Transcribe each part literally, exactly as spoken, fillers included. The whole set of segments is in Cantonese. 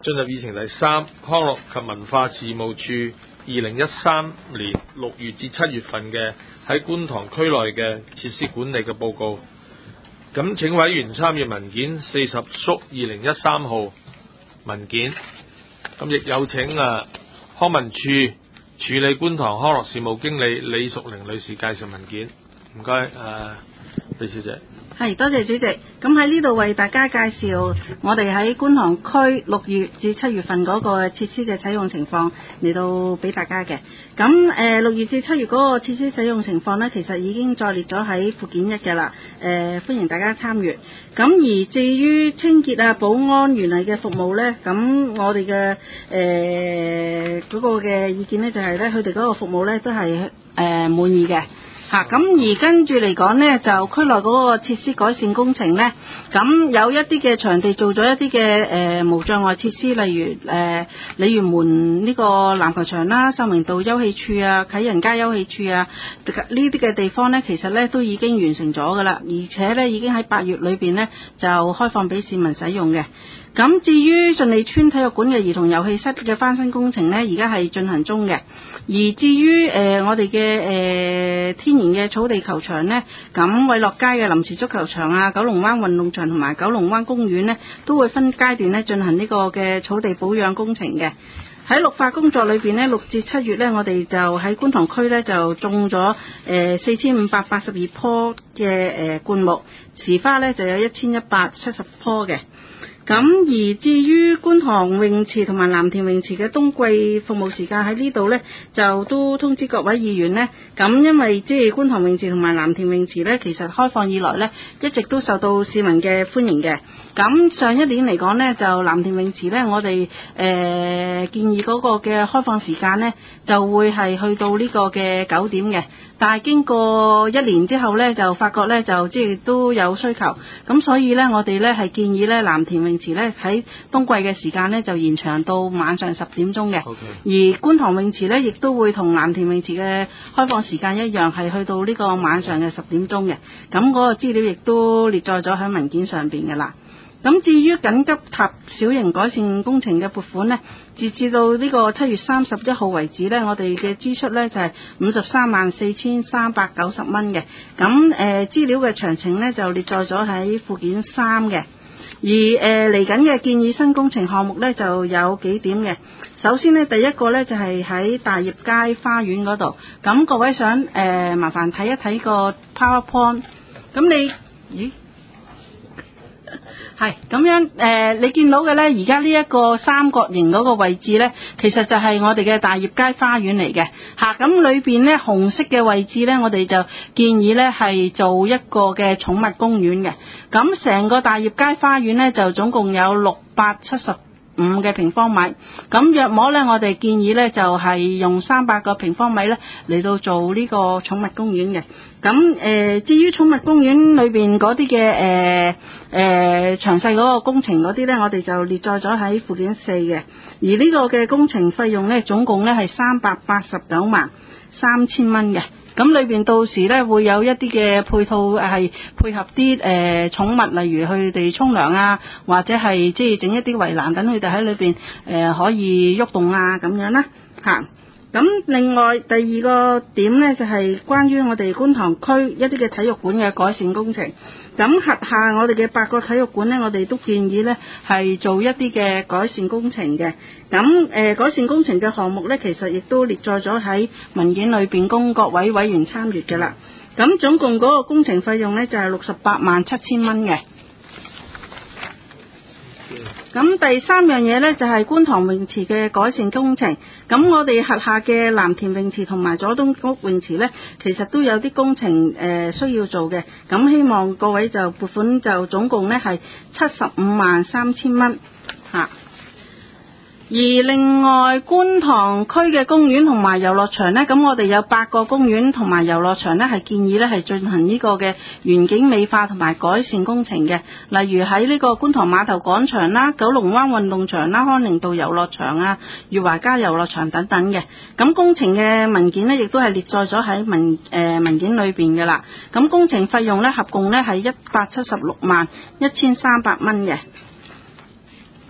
進入議程第三，康樂及文化事務處二零一三年六月至七月份嘅喺觀塘區內嘅設施管理嘅報告。咁請委員參閱文件四十縮二零一三號文件。咁亦有請啊康文署處理觀塘康樂事務經理李淑玲女士介紹文件。唔該，誒、呃、李小姐。 係，多謝主席。咁喺呢度為大家介紹我哋喺觀塘區六月至七月份嗰個設施嘅使用情況嚟到俾大家嘅。咁誒六月至七月嗰個設施使用情況呢，其實已經載列咗喺附件一嘅啦。誒、呃、歡迎大家參閱。咁而至於清潔啊、保安原嚟嘅服務呢，咁我哋嘅誒嗰個嘅意見呢，就係呢，佢哋嗰個服務呢都係誒滿意嘅。嚇，咁而跟住嚟講呢，就區內嗰個設施改善工程呢，咁有一啲嘅場地做咗一啲嘅誒無障礙設施，例如誒鯉魚門呢個籃球場啦、秀明道休憩處啊、啟仁街休憩處啊，呢啲嘅地方呢，其實呢都已經完成咗噶啦，而且呢已經喺八月裏邊呢就開放俾市民使用嘅。咁至於順利村體育館嘅兒童遊戲室嘅翻新工程呢，而家係進行中嘅。而至於誒、呃、我哋嘅誒天然嘅草地球場呢，咁偉樂街嘅臨時足球場啊、九龍灣運動場同埋九龍灣公園呢，都會分階段呢進行呢個嘅草地保養工程嘅。喺綠化工作裏邊呢，六至七月呢，我哋就喺觀塘區呢就種咗誒四千五百八十二棵嘅誒灌木，時花呢就有一千一百七十棵嘅。咁而至於觀塘泳池同埋藍田泳池嘅冬季服務時間喺呢度呢，就都通知各位議員呢。咁因為即係觀塘泳池同埋藍田泳池呢，其實開放以來呢，一直都受到市民嘅歡迎嘅。咁上一年嚟講呢，就藍田泳池呢，我哋誒、呃、建議嗰個嘅開放時間呢，就會係去到呢個嘅九點嘅。但係經過一年之後呢，就發覺呢，就即係都有需求，咁所以呢，我哋呢係建議呢藍田泳池呢喺冬季嘅時間呢就延長到晚上十點鐘嘅。Okay. 而觀塘泳池呢亦都會同藍田泳池嘅開放時間一樣，係去到呢個晚上嘅十點鐘嘅。咁嗰個資料亦都列載咗喺文件上邊嘅啦。咁至於緊急及小型改善工程嘅撥款呢，截至到呢個七月三十一號為止呢，我哋嘅支出呢就係五十三萬四千三百九十蚊嘅。咁誒資料嘅詳情呢就列載咗喺附件三嘅。而誒嚟緊嘅建議新工程項目呢就有幾點嘅。首先呢，第一個呢就係喺大業街花園嗰度。咁各位想誒、呃、麻煩睇一睇個 PowerPoint。咁你咦？係咁樣誒、呃，你見到嘅呢，而家呢一個三角形嗰個位置呢，其實就係我哋嘅大業街花園嚟嘅嚇。咁裏邊呢，紅色嘅位置呢，我哋就建議呢係做一個嘅寵物公園嘅。咁成個大業街花園呢，就總共有六百七十五嘅平方米。咁約莫呢，我哋建議呢就係、是、用三百個平方米呢嚟到做呢個寵物公園嘅。咁誒、呃，至於寵物公園裏邊嗰啲嘅誒誒詳細嗰個工程嗰啲呢，我哋就列載咗喺附件四嘅。而呢個嘅工程費用呢，總共呢係三百八十九萬三千蚊嘅。咁裏邊到時呢會有一啲嘅配套係配合啲誒、呃、寵物，例如佢哋沖涼啊，或者係即係整一啲圍欄，等佢哋喺裏邊誒、呃、可以喐動啊咁樣啦嚇。咁另外第二個點呢，就係、是、關於我哋觀塘區一啲嘅體育館嘅改善工程。咁轄下我哋嘅八個體育館呢，我哋都建議呢係做一啲嘅改善工程嘅。咁誒、呃、改善工程嘅項目呢，其實亦都列載咗喺文件裏邊供各位委員參閱嘅啦。咁總共嗰個工程費用呢，就係六十八萬七千蚊嘅。咁第三樣嘢呢，就係、是、觀塘泳池嘅改善工程。咁我哋轄下嘅藍田泳池同埋佐敦谷泳池呢，其實都有啲工程誒、呃、需要做嘅。咁希望各位就撥款就總共呢係七十五萬三千蚊嚇。而另外觀塘區嘅公園同埋遊樂場呢，咁我哋有八個公園同埋遊樂場呢，係建議呢係進行呢個嘅園景美化同埋改善工程嘅。例如喺呢個觀塘碼頭廣場啦、九龍灣運動場啦、康寧道遊樂場啊、裕華街遊樂場等等嘅。咁工程嘅文件呢，亦都係列載咗喺文誒、呃、文件裏邊嘅啦。咁工程費用呢，合共呢係一百七十六萬一千三百蚊嘅。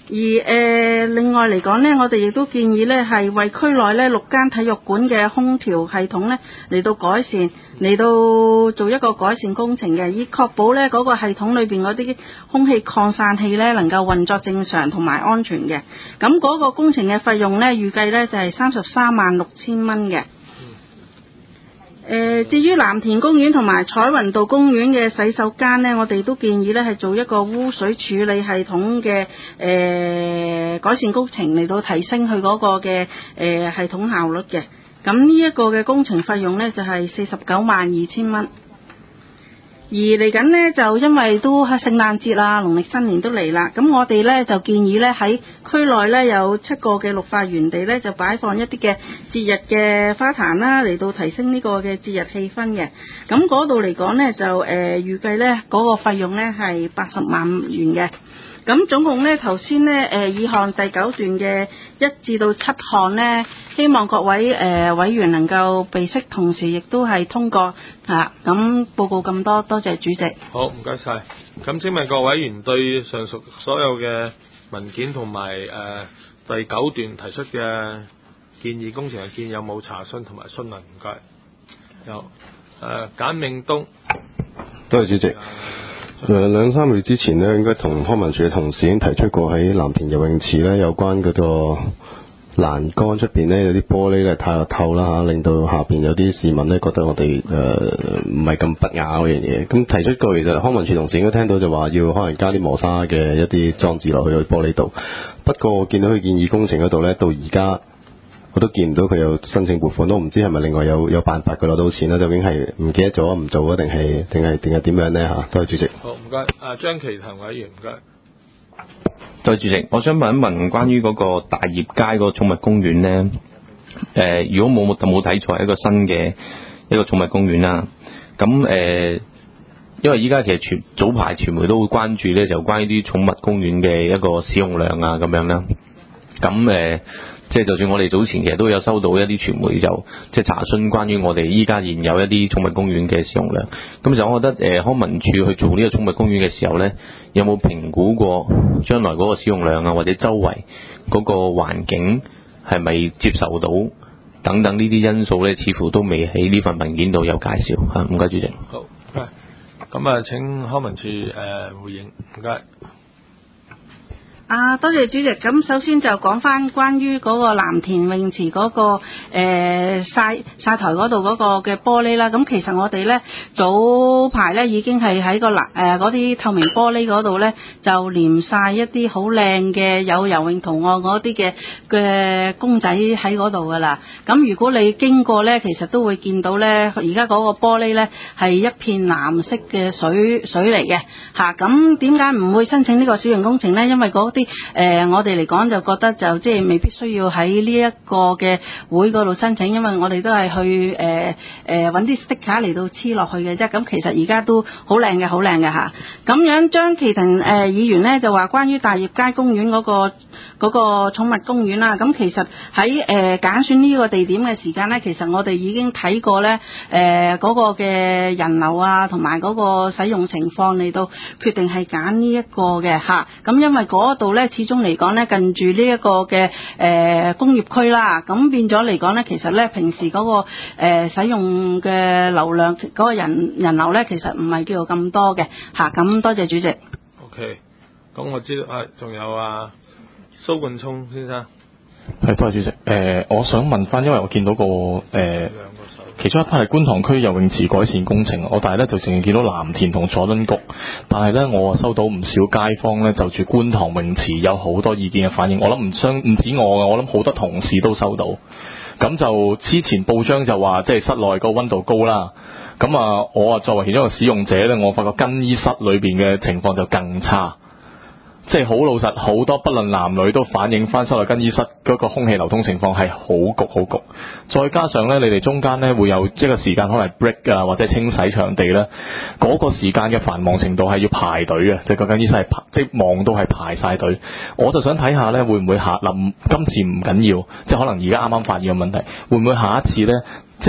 而誒、呃、另外嚟講呢，我哋亦都建議呢係為區內呢六間體育館嘅空調系統呢嚟到改善，嚟到做一個改善工程嘅，以確保呢嗰、那個系統裏邊嗰啲空氣擴散器呢能夠運作正常同埋安全嘅。咁嗰個工程嘅費用呢，預計呢就係三十三萬六千蚊嘅。誒、呃，至於藍田公園同埋彩雲道公園嘅洗手間呢，我哋都建議呢係做一個污水處理系統嘅誒、呃、改善工程，嚟到提升佢嗰個嘅誒、呃、系統效率嘅。咁呢一個嘅工程費用呢，就係四十九萬二千蚊。而嚟緊呢，就因為都係聖誕節啦、農曆新年都嚟啦，咁我哋呢就建議呢喺區內呢有七個嘅綠化園地呢，就擺放一啲嘅節日嘅花壇啦，嚟到提升呢個嘅節日氣氛嘅。咁嗰度嚟講呢，就誒、呃、預計呢嗰、嗰個費用呢係八十萬元嘅。咁總共呢，頭先呢，誒以項第九段嘅一至到七項呢，希望各位誒、呃、委員能夠備悉，同時亦都係通過嚇。咁、啊、報告咁多，多謝主席。 好，唔該晒。咁請問各委員對上述所有嘅文件同埋誒第九段提出嘅建議工程嘅建議有冇查詢同埋詢問？唔該。有誒簡明東。 多謝主席。誒兩三個月之前呢，應該同康文署嘅同事已經提出過喺藍田游泳池呢，有關嗰個欄杆出邊呢，有啲玻璃咧太透啦嚇，令到下邊有啲市民呢覺得我哋誒唔係咁不雅嗰樣嘢。咁提出過，其實康文署同事應該聽到就話要可能加啲磨砂嘅一啲裝置落去個玻璃度。不過我見到佢建議工程嗰度呢，到而家我都見唔到佢有申請撥款，都唔知係咪另外有有辦法佢攞到錢啦？究竟係唔記得咗唔做啊，定係定係定係點樣呢？嚇？多謝主席。 好，唔該。啊，張其騰委員，唔該。 多謝主席，我想問一問關於嗰個大業街嗰個寵物公園呢。誒、呃，如果冇冇冇睇錯，係一個新嘅一個寵物公園啦。咁誒、呃，因為依家其實傳早排傳媒都會關注呢，就關於啲寵物公園嘅一個使用量啊咁樣啦。咁誒。呃即係就算我哋早前其實都有收到一啲傳媒就即係查詢關於我哋依家現有一啲寵物公園嘅使用量，咁就我覺得誒、呃、康文署去做呢個寵物公園嘅時候呢，有冇評估過將來嗰個使用量啊，或者周圍嗰個環境係咪接受到等等呢啲因素呢，似乎都未喺呢份文件度有介紹嚇。唔該主席。 好，咁啊請康文署誒、呃、回應，唔該。 啊，多謝主席。咁首先就講翻關於嗰個藍田泳池嗰、嗰個誒、呃、曬曬台嗰度嗰個嘅玻璃啦。咁其實我哋咧早排咧已經係喺個藍誒嗰啲透明玻璃嗰度咧就黏晒一啲好靚嘅有游泳圖案嗰啲嘅嘅公仔喺嗰度噶啦。咁如果你經過咧，其實都會見到咧，而家嗰個玻璃咧係一片藍色嘅水水嚟嘅嚇。咁點解唔會申請呢個小型工程咧？因為嗰啲誒、呃，我哋嚟講就覺得就即係未必需要喺呢一個嘅會嗰度申請，因為我哋都係去誒誒揾啲 sticker 嚟到黐落去嘅啫。咁其實而家都好靚嘅，好靚嘅嚇。咁樣張其騰誒、呃、議員呢就話關於大業街公園嗰、嗰個嗰、嗰個寵物公園啦。咁其實喺誒揀選呢個地點嘅時間呢，其實我哋已經睇過呢誒嗰個嘅人流啊，同埋嗰個使用情況嚟到決定係揀呢一個嘅嚇。咁因為嗰度呢，始終嚟講呢，近住呢一個嘅誒、呃、工業區啦，咁變咗嚟講呢，其實呢，平時嗰、那個、呃、使用嘅流量嗰、那個人人流呢，其實唔係叫做咁多嘅嚇。咁、啊、多謝主席。 OK，咁我知道啊，仲有啊蘇冠聰先生。 係，多謝主席。誒、呃，我想問翻，因為我見到個誒。呃其中一 part 係觀塘區游泳池改善工程，我但係咧就淨係見到藍田同佐敦谷，但係咧我收到唔少街坊咧就住觀塘泳池有好多意見嘅反應，我諗唔相唔止我嘅，我諗好多同事都收到。咁就之前報章就話即係室內個溫度高啦，咁啊我啊作為其中一個使用者咧，我發覺更衣室裏邊嘅情況就更差。即係好老實，好多不論男女都反映翻室內更衣室嗰個空氣流通情況係好焗好焗，再加上呢，你哋中間呢會有一個時間可能係 break 啊或者清洗場地呢，嗰、那個時間嘅繁忙程度係要排隊嘅，即係個更衣室係排，即係忙到係排晒隊。我就想睇下呢，會唔會下嗱今次唔緊要，即係可能而家啱啱發現嘅問題，會唔會下一次呢？即係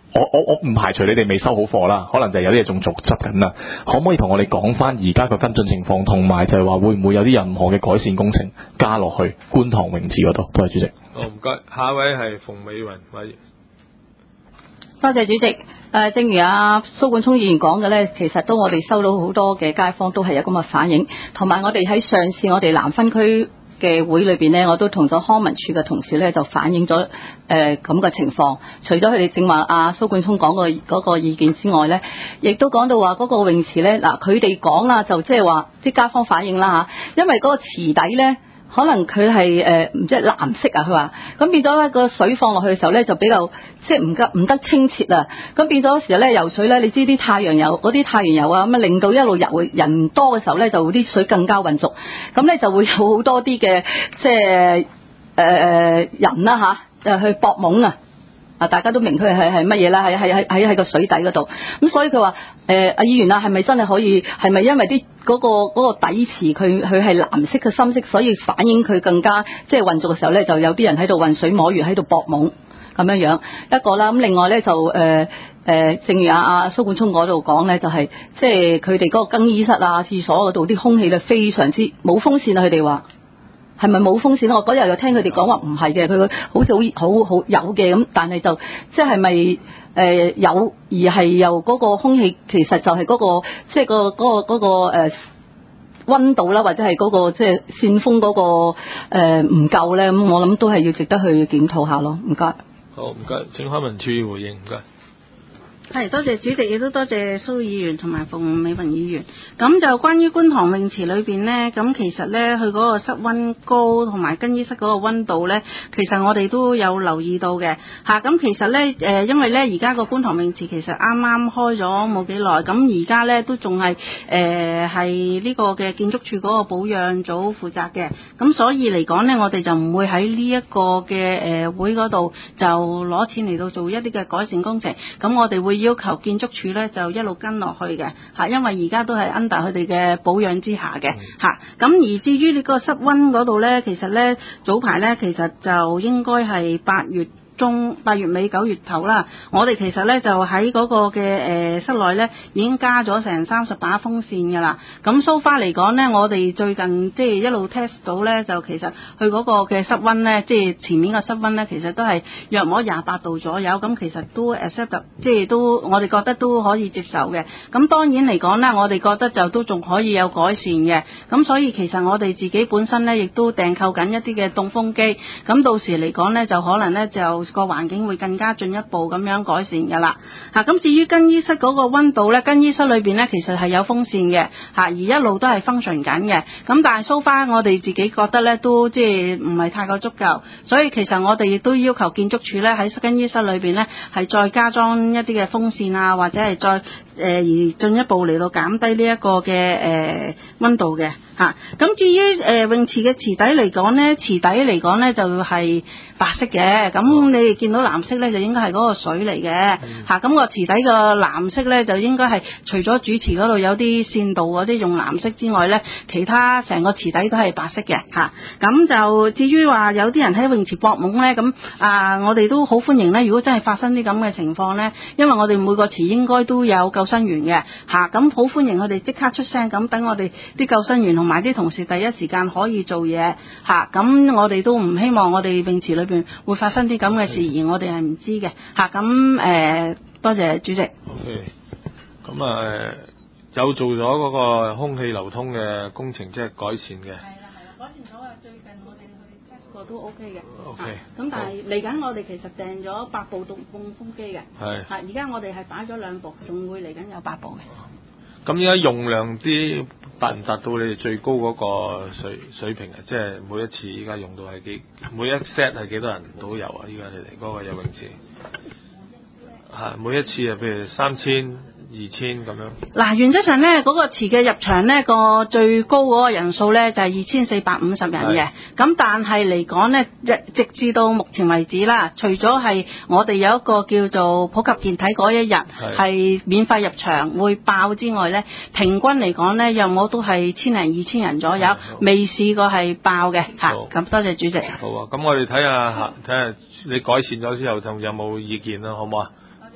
我我我唔排除你哋未收好貨啦，可能就係有啲嘢仲續執緊啦。可唔可以同我哋講翻而家個跟進情況，同埋就係話會唔會有啲任何嘅改善工程加落去觀塘泳池嗰度？多謝主席。 好，唔該，下一位係馮美雲委員。 多謝主席。誒、呃，正如阿蘇冠聰議員講嘅咧，其實都我哋收到好多嘅街坊都係有咁嘅反應，同埋我哋喺上次我哋南分區嘅會裏邊呢，我都同咗康文署嘅同事咧就反映咗誒咁嘅情況。除咗佢哋正話阿蘇冠聰講個嗰個意見之外咧，亦都講到話嗰個泳池咧，嗱佢哋講啦，就即係話啲街坊反映啦嚇，因為嗰個池底咧。可能佢係誒唔知係藍色啊，佢話咁變咗咧個水放落去嘅時候咧就比較即係唔得唔得清澈啊，咁變咗時咧游水咧，你知啲太陽油嗰啲太陽油啊咁啊，令到一路游人多嘅時候咧就啲水更加渾濁，咁咧就會有好多啲嘅即係誒誒人啦嚇，就去搏懵啊！啊！大家都明佢係係乜嘢啦？係係喺喺喺個水底嗰度，咁所以佢話誒阿議員啊，係咪真係可以？係咪因為啲嗰個嗰個底池佢佢係藍色嘅深色，所以反映佢更加即係混濁嘅時候咧，就有啲人喺度混水摸魚喺度搏懵咁樣樣一個啦。咁另外咧就誒誒、呃呃，正如阿阿蘇冠聰嗰度講咧，就係、是、即係佢哋嗰個更衣室啊、廁所嗰度啲空氣咧非常之冇風扇啊，佢哋話。係咪冇風扇？我嗰日又聽佢哋講話唔係嘅，佢好似好好好有嘅咁，但係就即係咪誒有而係由嗰個空氣其實就係嗰、嗰個即係、嗰個嗰、嗰個嗰、嗰個誒溫度啦，或者係嗰、嗰個即係扇風嗰、嗰個誒唔、呃、夠咧？咁我諗都係要值得去檢討下咯。唔該。 好，唔該，請康文署回應。唔該。 係，多謝主席，亦都多謝蘇議員同埋馮美雲議員。咁就關於觀塘泳池裏邊呢，咁其實呢，佢嗰個室溫高同埋更衣室嗰個溫度呢，其實我哋都有留意到嘅嚇。咁、啊、其實呢，誒、呃，因為呢而家個觀塘泳池其實啱啱開咗冇幾耐，咁而家呢都仲係誒係呢個嘅建築署嗰個保養組負責嘅，咁所以嚟講呢，我哋就唔會喺呢一個嘅誒、呃、會嗰度就攞錢嚟到做一啲嘅改善工程，咁我哋會要求建築署咧就一路跟落去嘅嚇，因為而家都係 under 佢哋嘅保養之下嘅嚇。咁而至於你個室溫嗰度咧，其實咧早排咧其實就應該係八月中八月尾九月頭啦，我哋其實咧就喺嗰個嘅誒、呃、室內咧已經加咗成三十把風扇㗎啦。咁 so far 嚟講咧，我哋最近即係一路 test 到咧，就其實佢嗰個嘅室溫咧，即係前面個室溫咧，其實都係約摸廿八度左右。咁其實都 accept 即係都我哋覺得都可以接受嘅。咁當然嚟講咧，我哋覺得就都仲可以有改善嘅。咁所以其實我哋自己本身咧，亦都訂購緊一啲嘅凍風機。咁到時嚟講咧，就可能咧就個環境會更加進一步咁樣改善㗎啦嚇。咁至於更衣室嗰個溫度咧，更衣室裏邊咧其實係有風扇嘅嚇，而一路都係 function 緊嘅。咁但係 so far 我哋自己覺得咧都即係唔係太過足夠，所以其實我哋亦都要求建築署咧喺更衣室裏邊咧係再加裝一啲嘅風扇啊，或者係再誒、呃、而進一步嚟到減低呢一個嘅誒溫度嘅嚇。咁、啊、至於誒、呃、泳池嘅池底嚟講咧，池底嚟講咧就係、是、白色嘅，咁你哋見到藍色咧就應該係嗰個水嚟嘅嚇。咁、嗯、個池底個藍色咧就應該係除咗主池嗰度有啲線道嗰啲用藍色之外咧，其他成個池底都係白色嘅嚇。咁、啊、就至於話有啲人喺泳池搏懵咧，咁啊我哋都好歡迎咧。如果真係發生啲咁嘅情況咧，因為我哋每個池應該都有救生員嘅嚇，咁、啊、好歡迎佢哋即刻出聲，咁等我哋啲救生員同埋啲同事第一時間可以做嘢嚇。咁、啊、我哋都唔希望我哋泳池裏邊會發生啲咁嘅事，而我哋係唔知嘅嚇。咁誒多謝主席。 OK，咁啊有做咗嗰個空氣流通嘅工程，即係改善嘅。係啦係啦，改善咗啊！最近我哋去 test 過都 OK 嘅。OK。咁但係嚟緊我哋其實訂咗八部凍凍風機嘅。係。嚇！而家我哋係擺咗兩部，仲會嚟緊有八部嘅。咁而家用量啲達唔達到你哋最高嗰個水水平啊？即係每一次依家用到係幾每一 set 係幾多人都有啊？依家你哋嗰個游泳池係每一次啊，譬如三千、二千咁樣。嗱，原則上咧，嗰、那個池嘅入場咧，個最高嗰個人數咧就係二千四百五十人嘅。咁但係嚟講咧，直至到目前為止啦，除咗係我哋有一個叫做普及健體嗰一日係免費入場會爆之外咧，平均嚟講咧，有冇都係千零二千人左右，未試過係爆嘅嚇。咁多謝主席。好啊，咁我哋睇下睇下你改善咗之後，仲有冇意見啦？好唔好啊？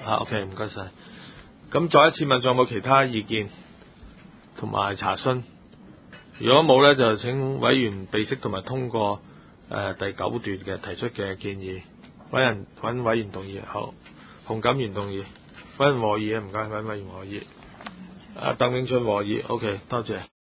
啊 OK， 唔該晒。咁再一次問，仲有冇其他意見同埋查詢？如果冇呢，就請委員備悉同埋通過誒、呃、第九段嘅提出嘅建議。委員揾委員動議，好，洪錦元動議，委員和議啊，唔該，委員和議。啊，鄧永俊和議 ，OK， 多謝。